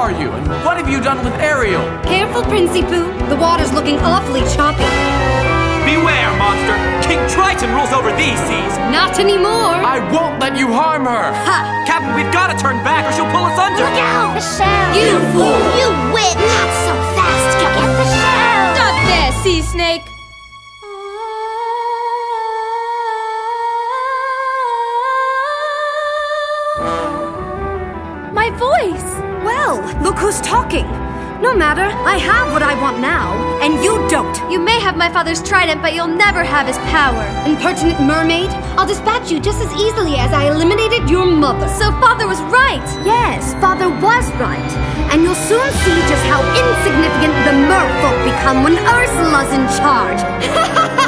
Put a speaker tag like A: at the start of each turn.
A: are you? And what have you done with Ariel?
B: Careful, Princey Pooh. The water's looking awfully choppy.
C: Beware, monster! King Triton rules over these seas!
B: Not anymore!
A: I won't let you harm her!
B: Ha!
C: Captain, we've got to turn back or she'll pull us under!
D: Look out! The shell!
B: You fool!
D: You witch! Not so fast! Go get the shell!
B: Stop there, Sea Snake! My voice! Well, look who's talking! No matter, I have what I want now, and you don't.
E: You may have my father's trident, but you'll never have his power.
B: Impertinent mermaid, I'll dispatch you just as easily as I eliminated your mother.
E: So father was right!
B: Yes, father was right. And you'll soon see just how insignificant the merfolk become when Ursula's in charge.